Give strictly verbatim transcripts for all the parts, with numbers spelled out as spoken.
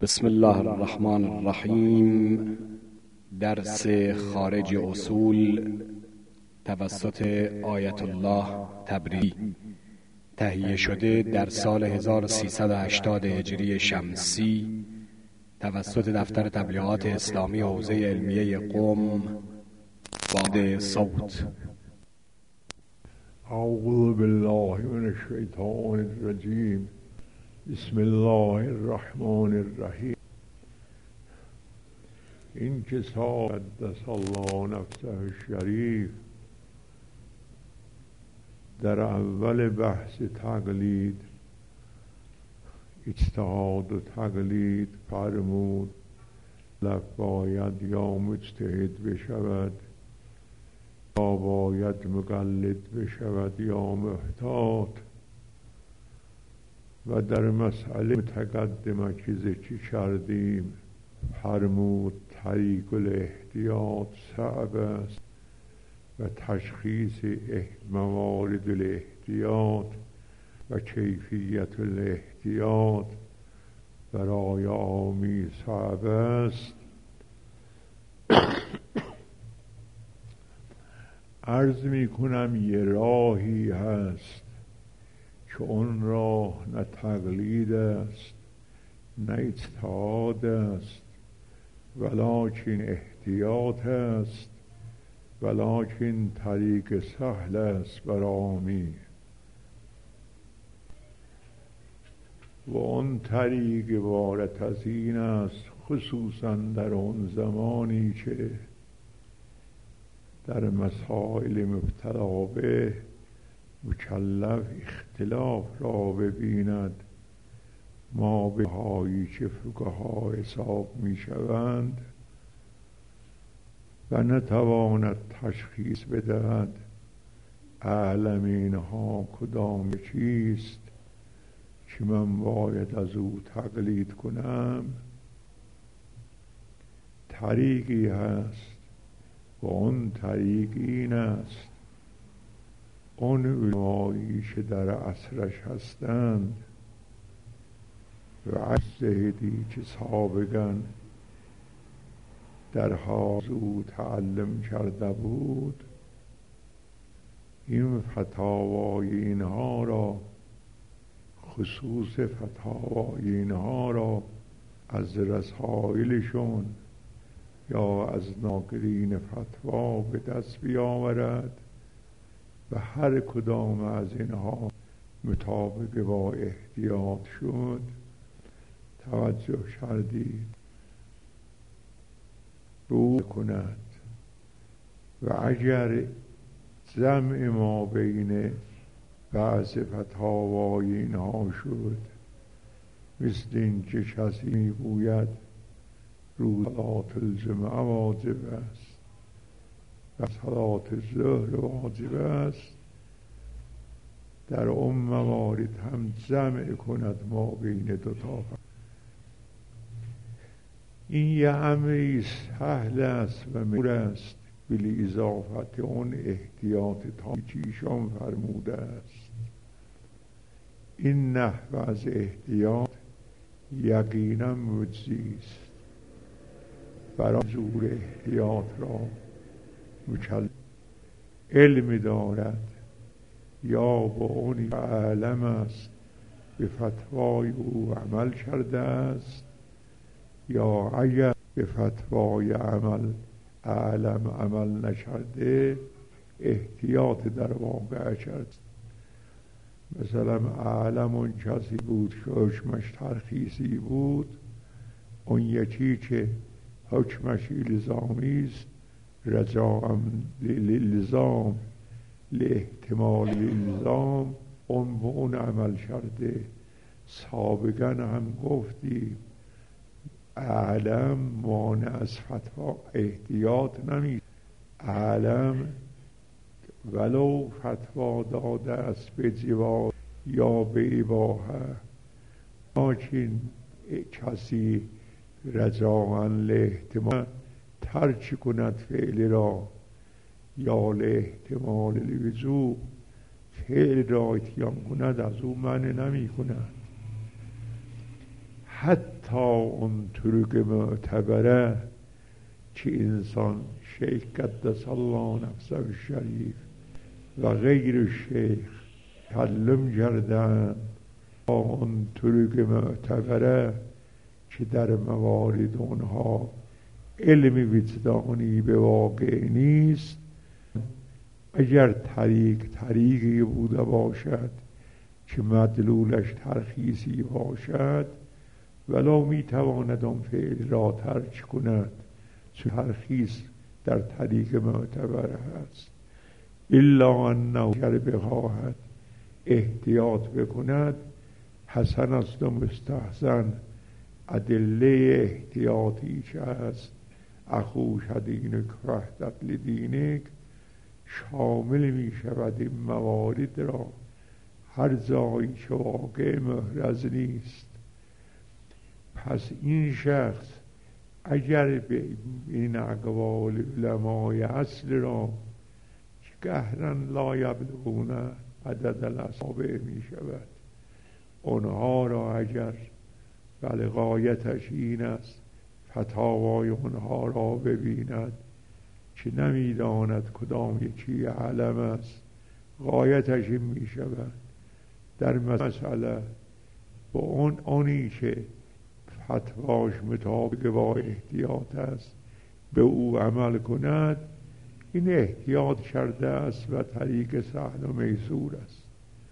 بسم الله الرحمن الرحیم. درس خارج اصول توسط آیت الله تبریزی تهیه شده در سال هزار و سیصد و هشتاد هجری شمسی توسط دفتر تبلیغات اسلامی حوزه علمیه قم. باد صوت. اعوذ بالله من الشیطان الرجیم. بسم الله الرحمن الرحیم. این کتاب قدس الله نفسه الشریف در اول بحث تقلید اجتهاد و تقلید فرمود لف باید یا مجتهد بشود یا باید مقلد بشود یا محتاط، و در مسئله متقدمه چیزی چی کردیم فرمود طریق الاحتیاط صعب است و تشخیص موارد الاحتیاط و کیفیت الاحتیاط برای عامی صعب است. عرض می کنم یه راهی هست که اون راه نه تقلید است نه اجتهاد است، ولکن احتیاط است، ولکن طریق سهل است بر عامی. و اون طریق عبارت از این است، خصوصا در اون زمانی که در مسائل مبتلا به مکلف اختلاف را ببیند ما به هایی که فقها حساب می شوند و نتواند تشخیص بدهد اعلم اینها کدام چیست که من باید از او تقلید کنم. طریقی هست و اون طریق این است، اون علمایی که در عصرش هستند و عجزهدی که سابقا در حاضر او تعلم کرده بود، این فتاوای اینها را خصوص فتاوای اینها را از رسائلشون یا از ناقلین فتوا به دست بیاورد و هر کدام از اینها مطابق با احتیاط شد. توجه کردید رو کند و اگر جمع ما بین بعض فتاوای اینها شد، مثل این که کسی میگوید روز صلات الجمعه واجب است و صلات الظهر واجب است، در اون موارد هم جمع کند ما بین دو تا. این یه امری سهل است و مور است، بلی اضافت اون احتیاط تا چیشان فرموده است. این نحو از احتیاط یقینا مجزی است. برای زور احتیاط را مکلف علم دارد یا با اونی عالم است به فتوای او عمل کرده است، یا اگر به فتوای عمل عالم عمل نکرده احتیاط در واقع کرد. مثلا عالم اون کسی بود که حکمش ترخیصی بود، اون یکی که حکمش الزامی است رجاء للزام لاحتمال الزام اون به اون عمل کرده. سابقا هم گفتیم عالم مانع از فتوا احتیاط نمی. عالم ولو فتوا داده است به جواز یا به اباحه، لیکن کسی رجاء لاحتمال ترک کند فعل را یا لاحتمال الوجوب فعل را اتیان کند، از او منع نمی کند. حتی اون طرق معتبره که انسان شیخ قدس الله نفسه الشریف و غیر شیخ تعلم کردند، با اون طرق معتبره که در موارد اونها علم وجدانی به واقع نیست، اگر طریق طریقی بوده باشد که مدلولش ترخیصی باشد، ولو میتواند آن فعل را ترک کند، چون ترخیص در طریق معتبر هست. الا انه اگر بخواهد احتیاط بکند، حسن است و مستحسن. ادله احتیاطی که هست اخوش دینک وحدت لدینک شامل می شود این موارد را، هر جایی که واقع محرز نیست. پس این شخص اگر به این اقوال علمای اصل را که قهرن لا یبلغون عدد الاصابع می شود، اونها را اگر بله غایتش این است فتاوای اونها را ببیند که نمیداند کدام یکی علم است، غایتش این می شود در مسئله با اون آنی که فتواش مطابق با احتیاط است به او عمل کند. این احتیاط کرده است و طریق سهل و میسور است.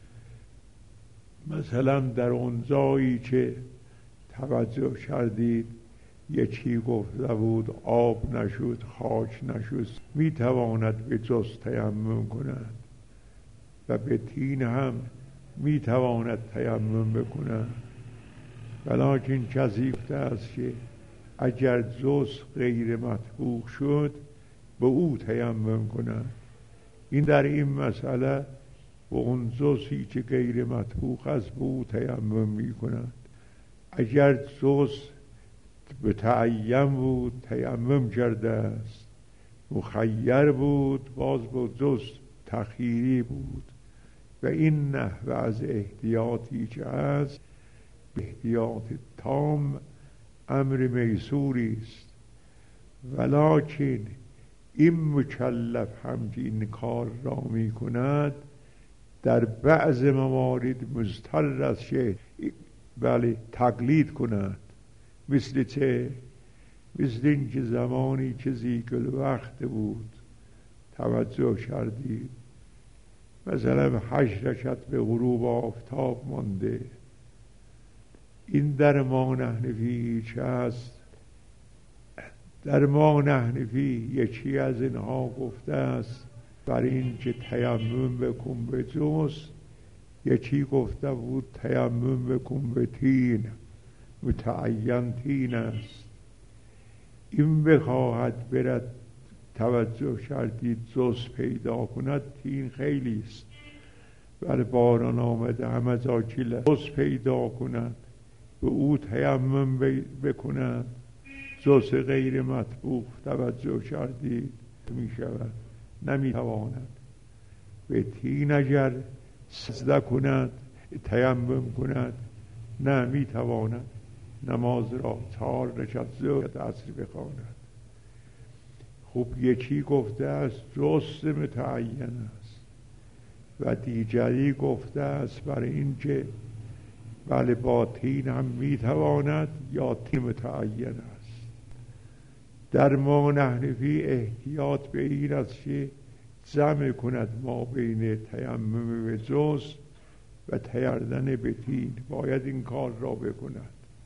مثلا در اون جایی که توجه کردید یکی گفته بود آب نشد خاک نشد، می تواند به جز تیمم کند و به تین هم می تواند تیمم بکند، ولیکن کسی گفته است که اگر جز غیر مطبوع شد به او تیمم کند. این در این مسئله و اون جزی که غیر مطبوع است به او تیمم می کند. اگر جز به تعیم بود تیمم کرده است، مخیر بود باز به جز تخییری بود. و این نحوه از احتیاطی که هست احتیاط تام امر میسوری است، ولکن این مکلف هم که این کار را می کند در بعض موارد مضطر است که بله تقلید کند. مثل چه؟ مثل این که زمانی که ذیقل وقت بود توجه کردید مثلا هشت رکعت به غروب آفتاب مانده، این در ما نحنفی چه هست؟ در ما نحنفی یکی از اینها گفته است برای این که تیمم بکن به جز، یکی گفته بود تیمم بکن به تین، متعین تین است. این بخواهد برد توجه کردید جز پیدا کند، تین خیلی است، ولی باران آمده همه جا کله، جز پیدا کند به او تیمم بکند، جز غیر مطبوع توجه کردید می شود، نمی تواند. به تین اگر سجده کند تیمم کند نه می تواند نماز را چهار رکعت ظهر عصر بخواند. خب یکی گفته است جز متعین است و دیگری گفته است برای این که بله با تین هم می تواند یا تین متعین است. در ما نحنفی احتیاط به این است که جمع کند ما بین تیمم به جز و تیردن به تین، باید این کار را بکند.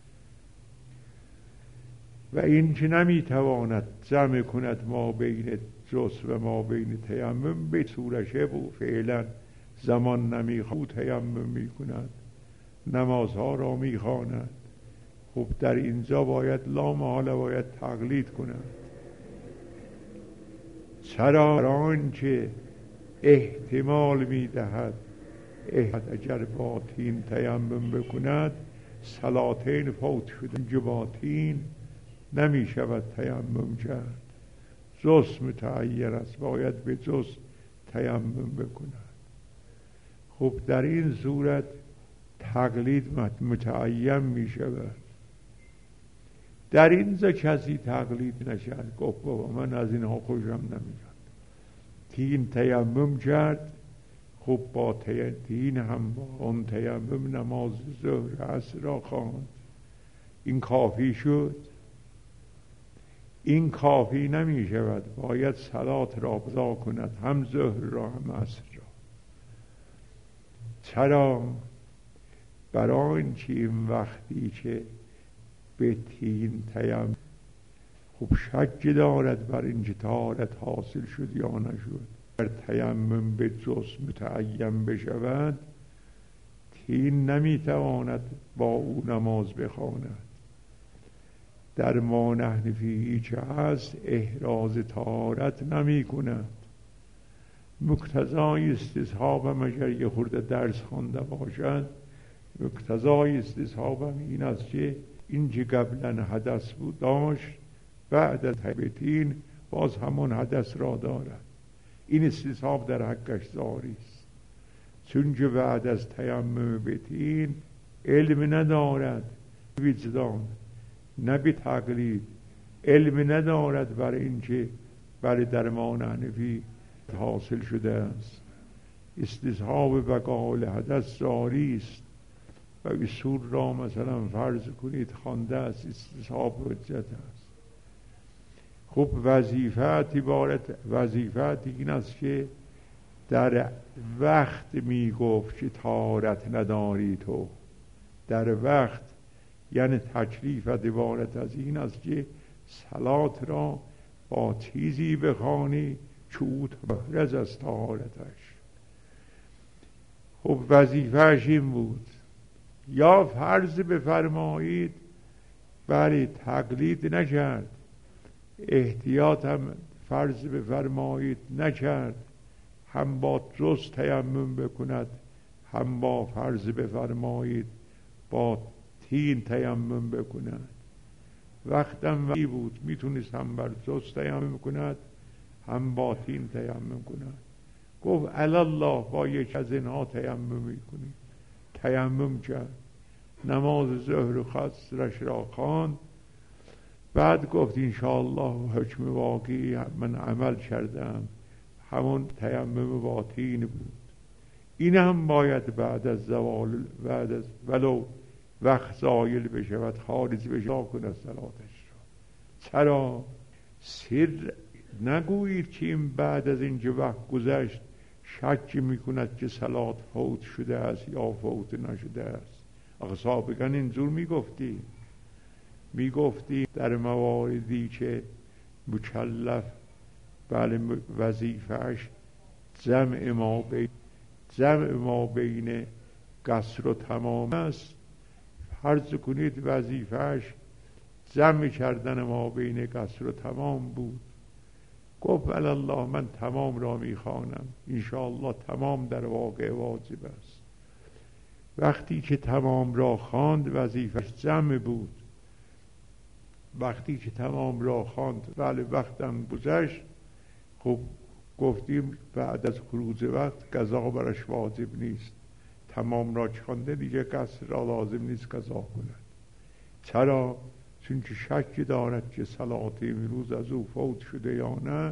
و این که نمی تواند جمع کند ما بین جز و ما بین تیمم، به صورشه و فعلا زمان نمی خود تیمم می کند، نمازها را می خواند. خب در اینجا باید لا محاله باید تقلید کند. چرا؟ آنکه احتمال می دهد اگر با تین تیمم بکند صلاتین فوت شده، اینجا با تین نمی شود تیمم کرد، جز متعین است باید به جز تیمم بکند. خب در این صورت تقلید متعین می شود. در اینجا کسی تقلید نشد. گفت بابا من از اینها خوشم نمیاد. تین تیمم کرد. خب با تین هم با اون تیمم نماز ظهر عصر را خواند. این کافی شد؟ این کافی نمی شود، باید صلات را قضا کند، هم ظهر را هم عصر را. چرا؟ برای اینکه این وقتی که به تین تیمم خب شک دارد بر اینکه طهارت حاصل شد یا نشد. بر تیمم به جز متعین بشود، تین نمیتواند با او نماز بخواند. در ما نحنفی چه هست؟ احراز طهارت نمی کند. مقتضای استصحابم اگر یه خورده درس خوانده باشد، مقتضای استصحابم این است که این که قبلا حدث بود داشت، بعد از تین باز همون حدث را دارد. این استصحاب در حقش زاری است، چون که بعد از تیمم به تین علم ندارد، وجدان نه به تقلید، علم ندارد برای اینکه برای درمان حنفی حاصل شده است. استصحاب بقال حدث زاری است و اصول را مثلا فرض کنید خوانده است، استصحاب حجت است. خب وظیفت عبارت وظیفت این است که در وقت می گفت که طهارت نداری تو، در وقت یعنی تکلیفت عبارت از این است که صلات را با چیزی بخوانی که او تبرز از طهارتش. خب وظیفهش این بود. یا فرض بفرمایید برای تقلید نکرد، احتیاط هم فرض بفرمایید نکرد، هم با جز تیمم بکند، هم با فرض بفرمایید با تین تیمم بکند. وقتم وقتی بود میتونست هم بر جز تیمم کند، هم با تین تیمم کند. گفت الله با یک از اینها تیمم میکنی. تیمم کرد، نماز ظهر خاصرش را خواند. بعد گفت انشاءالله حکم واقعی من عمل کردم، همون تیمم با تین بود. این هم باید بعد از زوال، بعد از ولو وقت زایل بشود، خارج بشود کند صلاتش را. چرا؟ سر نگویید که این بعد از اینکه وقت گذشت شک میکند که صلات فوت شده است یا فوت نشده است. آخه سابقا اینجور میگفتی میگفتی در مواردی که مکلف بله وظیفهش جمع ما بین جمع ما بین قصر و تمام است، فرض کنید وظیفهش جمع کردن ما بین قصر و تمام بود. گفت الله من تمام را میخوانم، انشاءالله تمام در واقع واجب است. وقتی که تمام را خواند وظیفهش جمع بود. وقتی که تمام را خواند بله وقتم گذشت، خب گفتیم بعد از خروج وقت قضا برش واجب نیست. تمام را خوانده دیگه قصر را لازم نیست قضا کند. چرا؟ چون که شک دارد که صلات امروز از او فوت شده یا نه.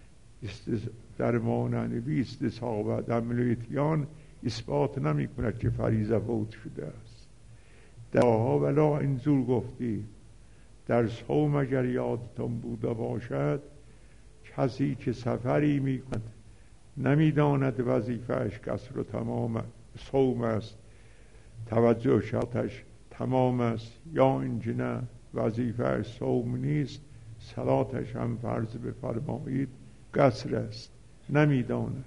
در مانعنوی استصحاب عدم الاتیان اثبات نمی کند که فریضه فوت شده است. داها ولا اینجور گفتی در صوم اگر یادتون بوده باشد، کسی که سفری می کند نمی داند وظیفهش قصر و تمام صوم است، توجه شرطش تمام است، یا اینکه نه وظیفهش صوم نیست، صلاتش هم فرض بفرمایید قصر است، نمی داند.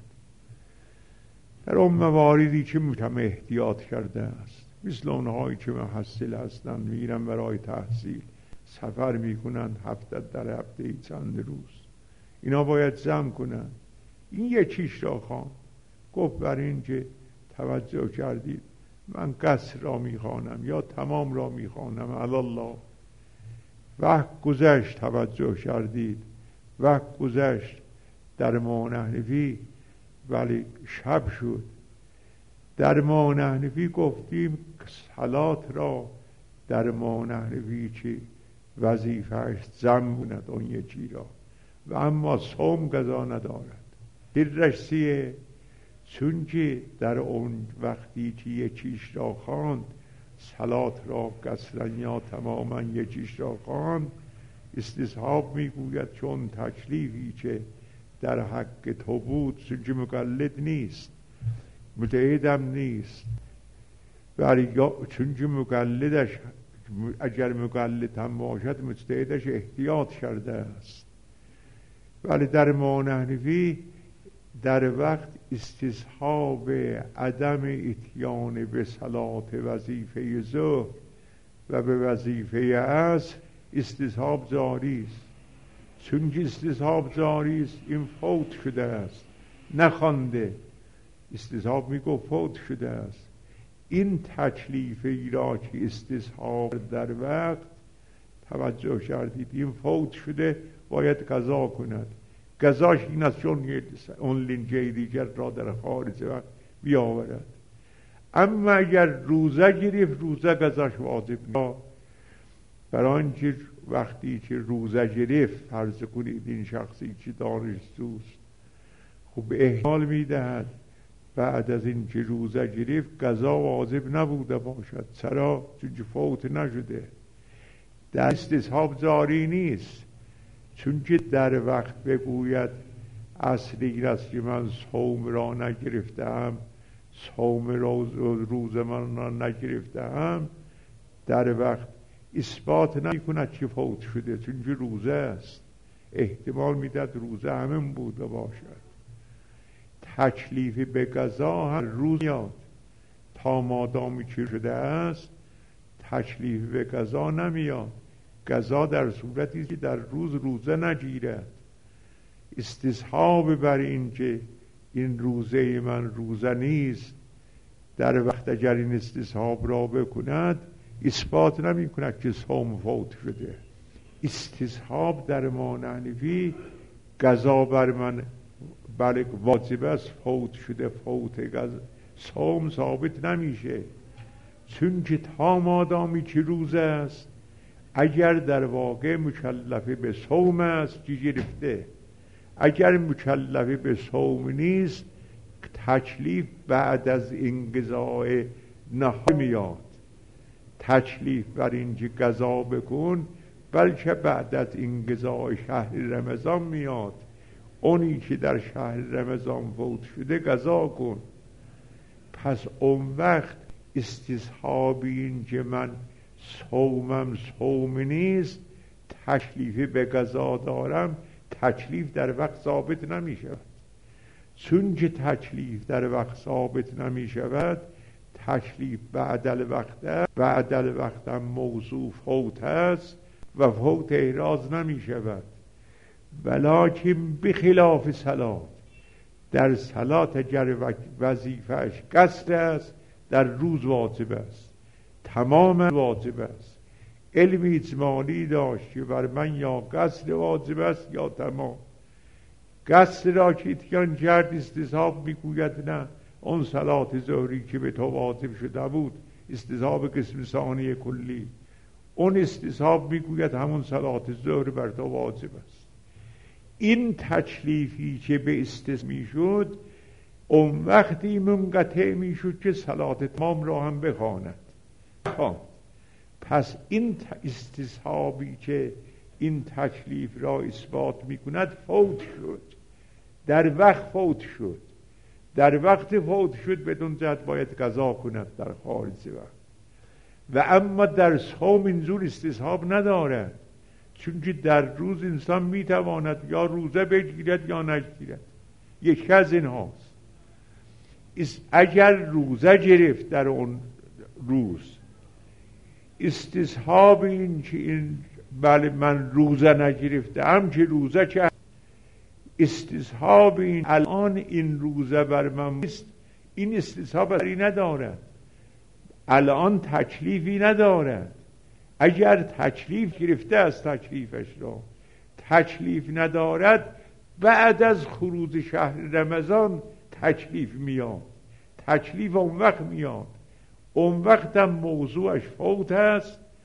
در اون مواردی که کم احتیاط کرده است، مثل اونهایی که محصل هستند میرن برای تحصیل، سفر میکنند هفته در هفته چند روز، اینا باید جمع کنند. این یکیش را خوان. گفت برای این که توجه کردید من قصر را میخوانم یا تمام را میخوانم، الله وقت گذشت توجه کردید، وقت گذشت در ما نحنفی ولی شب شد. در ما نحنفی گفتیم صلات را در ما نحنفی که وظیفهش زموند اون یکی را و اما صوم قضا ندارد. درشتیه چون که در اون وقتی که یکیش را خواند صلات را قصرن یا تماما یکیش را خواند، استصحاب میگوید چون تکلیفی که در حق تو بود، چون که مقلد نیست متعهدم نیست، ولی چون که مقلدش اگر مقلد هم باشد مجتهدش احتیاط کرده است. ولی در امام حنفی در وقت استصحاب عدم اتیان به صلات وظیفه ظهر و به وظیفه عصر استصحاب جاری است. چون که استصحاب جاری است، این فوت شده است، نخوانده، استصحاب میگو فوت شده است. این تکلیفی را که استصحاب در وقت توجه کردید این فوت شده، باید قضا کند. قضاش این است چون اون لنجه دیگر را در خارج وقت بیاورد. اما اگر روزه گرفت، روزه قضاش واجب نیست. برای آنکه وقتی که روزه گرفت، فرض کنید این شخصی که دانشجوست، خب احتمال میدهد بعد از این که روزه گرفت قضا واجب نبوده باشد. چرا؟ چون که فوت نشده، در استصحاب جاری نیست. چون که در وقت بگوید اصلی است که من صوم را نگرفتم، صوم روز, روز من را نگرفتم، در وقت اثبات نمی کند که فوت شده، چون که روزه است. احتمال میداد روزه همین بوده باشد. تکلیف به قضا هر روز میاد، تا مادامی که شده است تکلیف به قضا نمیاد. قضا در صورتی که در روز روزه نگیرد. استصحاب بر این که این روزه من روزه نیست، در وقت اگر این استصحاب را بکند اثبات نمی کند که صوم فوت شده. استصحاب در امام حنفی قضا بر من بلکه واجب است، فوت شده، فوت صوم ثابت نمیشه. چون که تا مادامی که روزه است، اگر در واقع مکلفه به صوم است که گرفته، اگر مکلفه به صوم نیست تکلیف بعد از انقضاء نهار میاد. تکلیف بر اینکه قضا بکن بلکه بعد از انقضاء شهر رمضان میاد. اونی که در شهر رمضان فوت شده قضا کن. پس اون وقت استصحاب این که من صومم صوم نیست، تکلیف به قضا دارم، تکلیف در وقت ثابت نمی شود. چون که تکلیف در وقت ثابت نمی شود، تکلیف بعد الوقت است. بعد الوقت هم موضوع فوت است و فوت احراز نمی شود. ولکن بخلاف صلات، در صلات اگر وظیفهش قصر است در روز واجب است، تمام واجب است. علم اجمالی داشت که بر من یا قصر واجب است یا تمام. قصر را که اتیان کرد استصحاب میگوید نه، اون صلات ظهری که به تو واجب شده بود استصحاب قسم ثانی کلی، اون استصحاب میگوید همون صلات ظهر بر تو واجب است. این تکلیفی که به استصحاب میشد اون وقتی منقطع میشد که صلات تمام را هم بخواند. پس این استصحابی که این تکلیف را اثبات میکند فوت شد، در وقت فوت شد. در وقت فوت شد بدون جهت باید قضا کند در خارج وقت. و اما در صوم اینجور استصحاب ندارد، چون که در روز انسان میتواند یا روزه بگیرد یا نگیرد، یکی از این هاست. اگر روزه گرفت در اون روز، استصحاب این که این بله من روزه نگرفتم که روزه که استصحاب این الان این روزه بر من است، این استصحاب بری ندارد، الان تکلیفی ندارد. اگر تکلیف گرفته از تکلیفش را تکلیف ندارد، بعد از خروج شهر رمضان تکلیف میاد، تکلیف اون وقت میاد، اون وقت هم موضوعش فوت است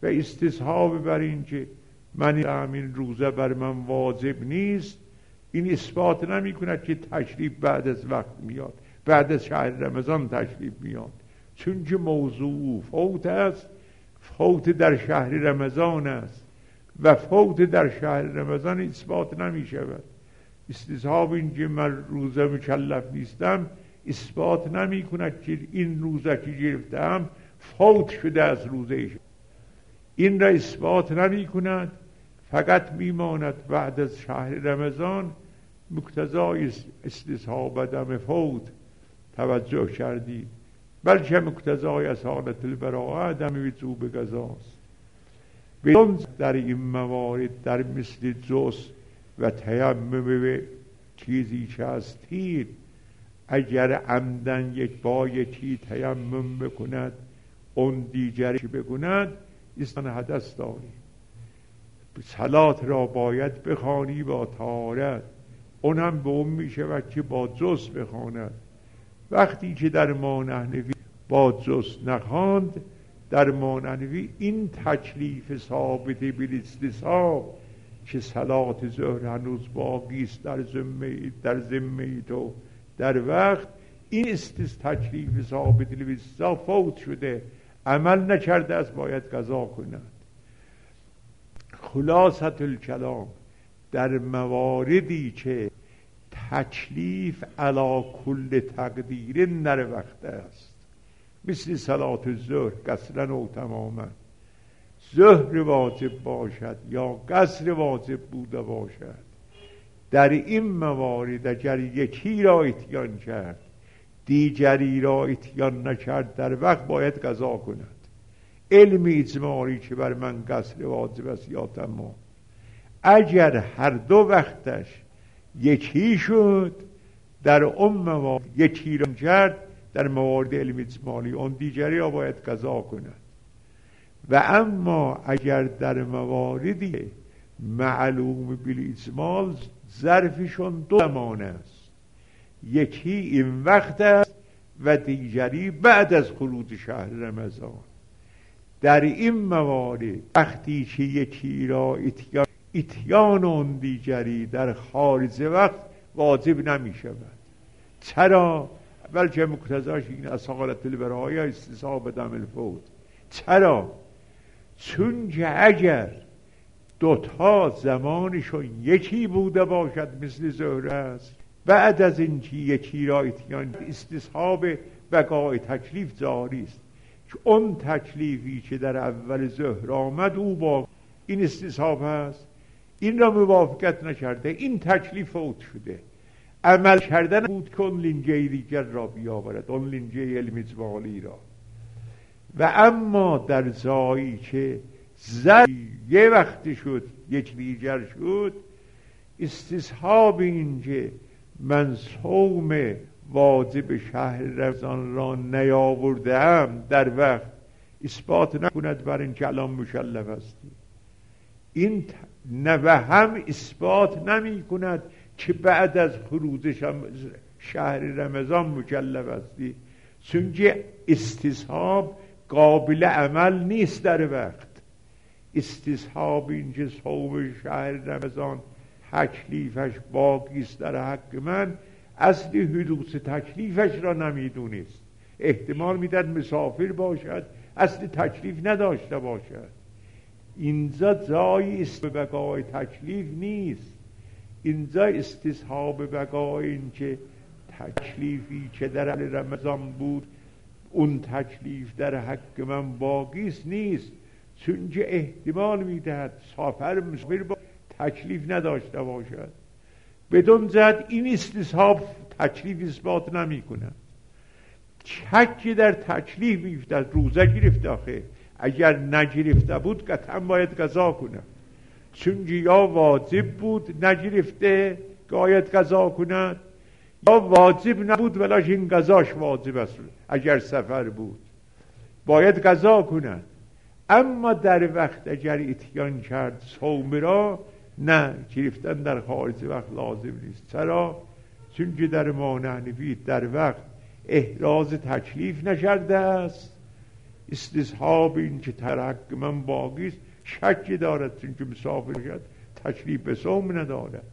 و استصحاب بر این که من همین روزه بر من واجب نیست، این اثبات نمی کند که تشریف بعد از وقت میاد، بعد از شهر رمضان تشریف میاد، چون که موضوع فوت است، فوت در شهر رمضان است و فوت در شهر رمضان اثبات نمی شود. استصحاب این که من روزه مکلف نیستم اثبات نمی کند که این روزه که گرفتم فوت شده از روزه، این را اثبات نمی کند، فقط میماند بعد از شهر رمضان مقتضای استصحاب عدم فوت توجه کردید، بلکه مقتضای اصالت البراءه عدم وجوب قضاست. بدون در این موارد در مثل جس و تیمم چیزی که هستید، اگر عمدن یک با یکی تیمم بکند اون دیگری بکند استان حدث داری، صلات را باید بخوانی با طهارت، اون هم به اون می شود که با جز بخواند. وقتی که در ما نحنفی با جز نخواند، در ما نحنفی این تکلیف ثابت بالاستصحاب که صلات ظهر هنوز باقیست در ذمه در ذمه تو در وقت، این است تکلیف ثابت بالاستصحاب فوت شده، عمل نکرده است، باید قضا کند. خلاصت الکلام در مواردی که تکلیف علی کل تقدیر در وقت است، مثل صلات الظهر قصرا و تماما، ظهر واجب باشد یا قصر واجب بوده باشد، در این موارد اگر یکی را اتیان کرد دیگری را اتیان نکرد در وقت باید قضا کند. علم اجمالی که بر من قصر واجب است یا تمام، اگر هر دو وقتش یکی شد در اون موارد یکی را کرد، در موارد علم اجمالی اون دیگری را باید قضا کند. و اما اگر در مواردی معلوم بالاجمال ظرفشون دو زمان است، یکی این وقت است و دیگری بعد از خروج شهر رمضان، در این موارد وقتی که یکی را اتیان, اتیان اون دیگری در خارج وقت واجب نمی شود. چرا؟ بلکه مقتضاش این اصالت البراءه استصحاب عدم الفوت. چرا؟ چون که اگر دوتا زمانشون یکی بوده باشد مثل ظهر است، بعد از اینکه یکی را اتیان استصحاب بقای تکلیف جاری است، که اون تکلیفی که در اول ظهر آمد او با این استصحاب هست، این را موافقت نکرده، این تکلیف فوت شده، عمل کردن بود که اون لنگه دیگر را بیاورد، اون لنگه علم اجمالی را. و اما در جایی که زر یه وقت شد یک دیگر شد، استصحاب این که من صوم واجب شهر رمضان را نیاوردم در وقت اثبات نکند بر این که الان مکلف هستی، این نه و هم اثبات نمی کند که بعد از خروج شهر رمضان مکلف هستی، چون که استصحاب قابل عمل نیست در وقت. استصحاب این که صوم شهر رمضان تکلیفش باقی است در حق من، اصل حدوث تکلیفش را نمیدونست، احتمال میداد مسافر باشد، اصل تکلیف نداشته باشد. اینجا جای است بقای تکلیف نیست، اینجا استصحاب بقای این که تکلیفی که در رمضان بود اون تکلیف در حق من باقی است نیست، چون که احتمال میدهد سافر مسافر با تکلیف نداشته باشد. بدون زد این استصحاب تکلیف اثبات نمی کند. شکی در تکلیف میفتد، روزه گرفت آخه، اگر نگرفته بود قطعا باید قضا کند، چون یا واجب بود نگرفته که باید قضا کند، یا واجب نبود ولیکن قضاش واجب است، اگر سفر بود باید قضا کند. اما در وقت اگر اتیان کرد صوم را، نه، گرفتن در خارج وقت لازم نیست. چرا؟ چون که در ما حنفی در وقت احراز تکلیف نکرده است، استصحاب این که ترک من باقی است شکی دارد، چون که مسافر شد تکلیف به صوم ندارد.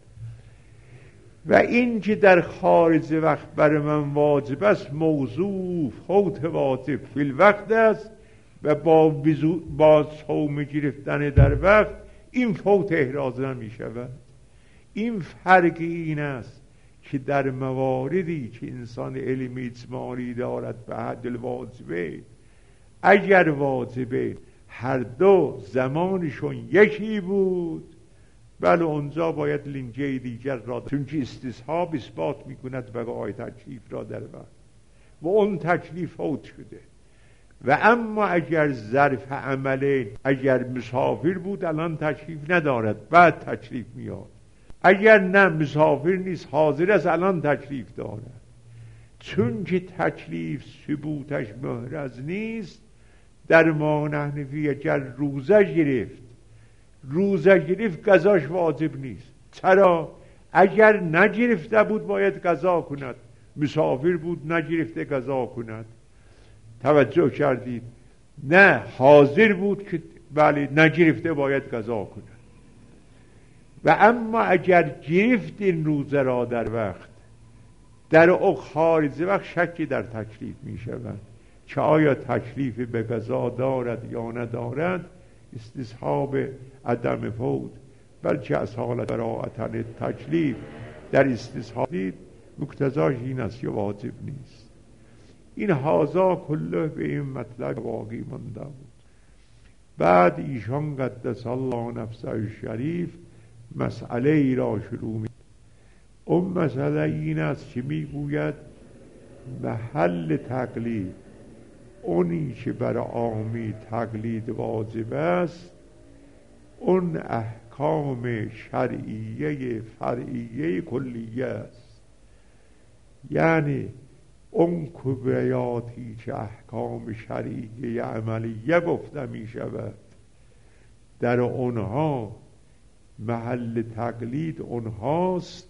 و این که در خارج وقت بر من واجب است موضوع فوت واجب فی الوقت است و با با صوم گرفتن در وقت این فوت احراز نمی شود. این فرق این است که در مواردی که انسان علم اجمالی دارد به حد الواجبه، اگر واجبه هر دو زمانشون یکی بود، بله اونجا باید لنجه دیگر را، چون که استصحاب اثبات میکند بقای تکلیف را در وقت و اون تکلیف فوت شده. و اما اگر ظرف عمله، اگر مسافر بود الان تکلیف ندارد، بعد تکلیف میاد. اگر نه مسافر نیست حاضر است الان تکلیف دارد. چون که تکلیف ثبوتش محرز نیست، در ما نحنفی اگر روزه گرفت روزه گرفت قضاش واجب نیست. چرا؟ اگر نگرفته بود باید قضا کند، مسافر بود نگرفته قضا کند. توجه کردید؟ نه حاضر بود که بله نگرفته باید قضا کند. و اما اگر گرفت این روزه را در وقت، در او خارج وقت شکی در تکلیف می شود که آیا تکلیف به قضا دارد یا ندارد. استصحاب عدم فوت بلکه از حالت براعتن تکلیف در استصحاب دید مقتضاش این است که واجب نیست. این هازا کله به این مطلب باقی مانده بود. بعد ایشان قدس الله نفسه شریف مسئله ای را شروع می. اون مسئله این است که می گوید محل تقلید، اونی که بر عامی تقلید واجب است، اون احکام شرعیه فرعیه کلیه است. یعنی اون کبریاتی که احکام شرعیه عملیه گفته می شود، در اونها محل تقلید اونهاست.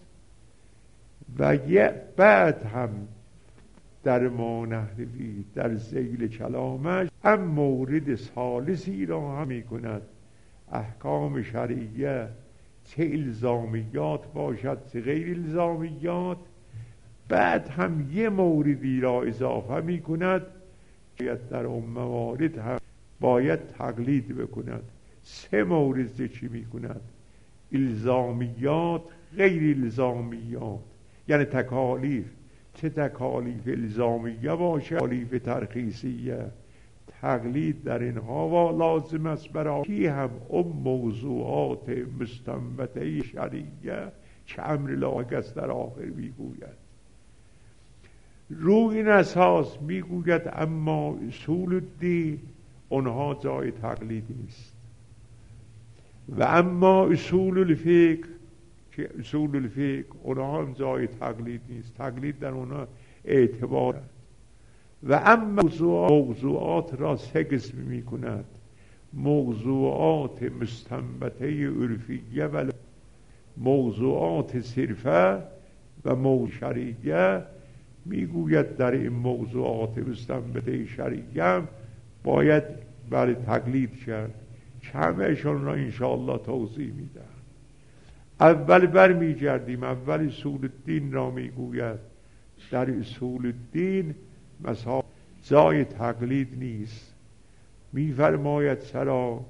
و یه بعد هم در ما نحوی در ذیل کلامش هم مورد ثالثی را هم می کند. احکام شرعیه چه الزامیات باشد چه غیر الزامیات، بعد هم یه موردی را اضافه می کند باید در اون موارد هم باید تقلید بکند. سه مورد چی می کند؟ الزامیات غیر الزامیات، یعنی تکالیف، چه تکالیف الزامیه باشه تکالیف ترخیصیه، تقلید در اینها و لازم است برای کی هم اون موضوعات مستنبطه شرعیه که امر لاحق است در آخر میگوید. رو این اساس میگوید اما اصول الدین اونها جای تقلید نیست. و اما اصول الفقه که اصول الفقه اونها هم جای تقلید نیست، تقلید در اونها اعتبار. و اما موضوعات, موضوعات را سه قسم می کند: موضوعات مستنبطه عرفیه و موضوعات صرفه و موضوع شرعیه. میگوید در این موضوعات مستنبطه شرعیه باید برای تقلید کرد که همهشون را انشاءالله توضیح میدم. اول بر می گردیم اول اصول الدین را میگوید. در اصول الدین مثلا جای تقلید نیست. میفرماید چرا؟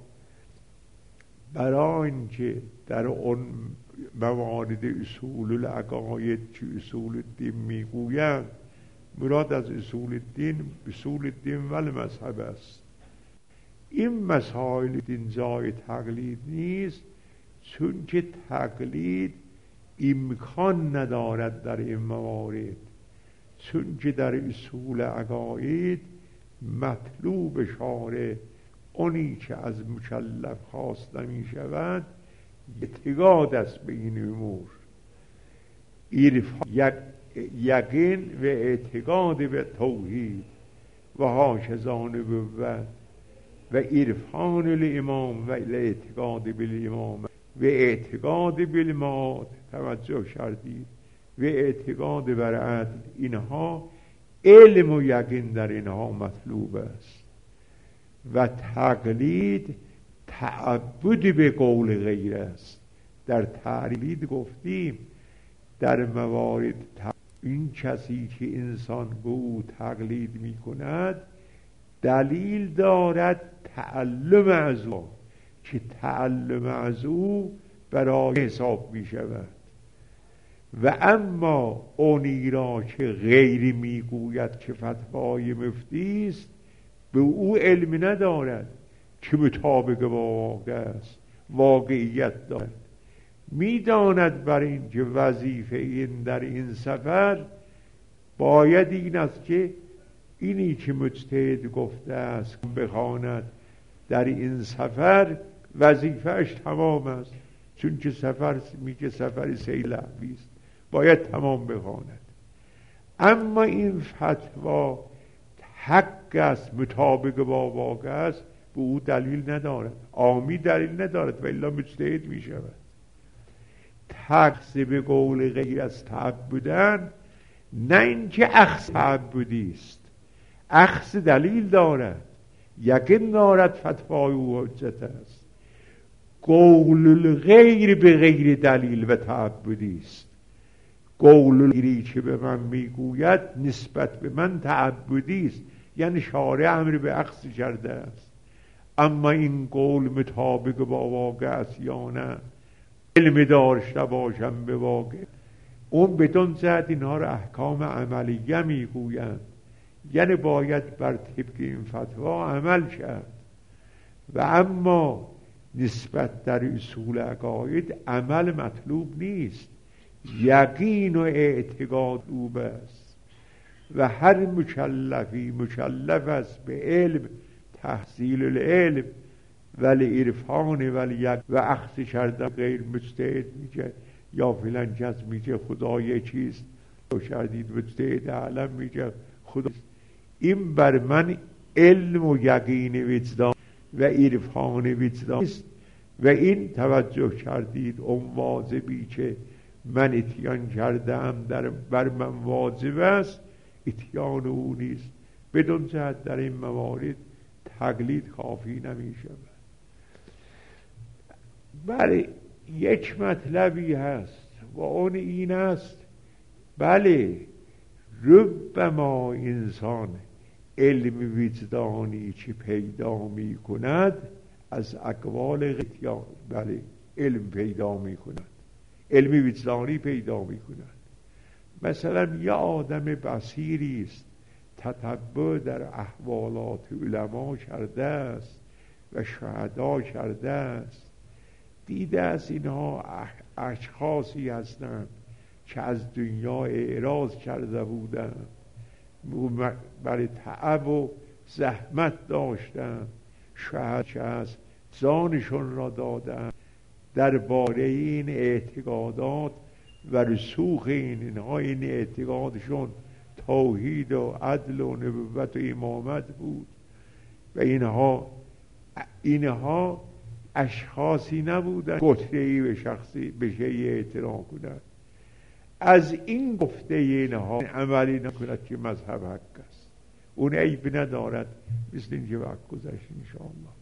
برای اینکه در اون موارد اصول العقاید که اصول الدین میگویند، مراد از اصول الدین اصول الدین و مذهب است. این مسائل دین جای تقلید نیست، چون که تقلید امکان ندارد در این موارد. چون که در اصول عقاید مطلوب شارع اونی که از مکلف خواسته می شود اعتقاد است به این امور، یقین و اعتقاد به توحید و هاکذا نبوت و عرفان الامام و اعتقاد بالامام و اعتقاد بالمعاد. توجه کردید؟ و اعتقاد بر عدل. اینها علم و یقین در اینها مطلوب است. و تقلید تعبد به قول غیر است. در تقلید گفتیم در موارد این کسی که انسان به او تقلید می کند دلیل دارد تعلم از او، که تعلم از او برای حساب می شود. و اما اونی را که غیری می گوید که فتوای مفتی است به او علم ندارد که مطابق با واقع است، واقعیت دارد. میداند بر این که وظیفه این در این سفر باید این است که اینی که مجتهد گفته است بخواند در این سفر وظیفهش تمام است، چون که سفر میگه سفر سیل است، باید تمام بخواند. اما این فتوا حق است، مطابق با واقع است، به او دلیل ندارد، عامی دلیل ندارد و الا مجتهد می شود. تقصی به قول غیر از تعبدن، نه اینکه اخذ تعبدی است، اخذ دلیل دارد، یقین دارد فتوای او حجت است. قول الغیر به غیر دلیل و تعبدی است. قول الغیری که به من میگوید نسبت به من تعبدی است، یعنی شارع امر به اخذ کرده است. اما این قول مطابق با واقع است یا نه، علم داشته باشم به واقع، اون بدون جهت اینها را احکام عملیه میگویند، یعنی باید بر طبق این فتوا عمل کرد. و اما نسبت در اصول عقاید عمل مطلوب نیست، یقین و اعتقاد او است. و هر مکلفی مکلف است به علم، تحصیل العلم ولی عرفان ولی و اخذ کردن. غیر مجتهد میگه یا فلان کس میگه خدا یک چیست، تو شدید مجتهد عالم میگه خدا. این بر من علم و یقین وجدان و عرفان وجدان است. و این توجه کردید اون واجبی که من اتیان کردم در بر من واجب است، اتیان او نیست. بدون جهت در این موارد تقلید کافی نمی شود. بله یک مطلبی هست و اون این است، بله ربما انسان علم وجدانی که پیدا می کند از اقوال غیتیان، بله علم پیدا می کند، علم وجدانی پیدا می کند. مثلا یه آدم بصیری است، تتبع در احوالات علما کرده است و شهدا کرده است، دیده است اینها اشخاصی هستند که از دنیا اعراض کرده بودند، برای تعب و زحمت داشتند، شاید که از جانشون را دادند درباره این اعتقادات و رسوخ این اینها. این اعتقادشون توحید و عدل و نبوت و امامت بود و اینها اینها اشخاصی نبودن گفته‌ای به شخصی به شیء اعتراف کنند. از این گفته اینها عملی نکند که مذهب حق است، اون عیب ندارد. مثل این که وقت گذشت انشاءالله.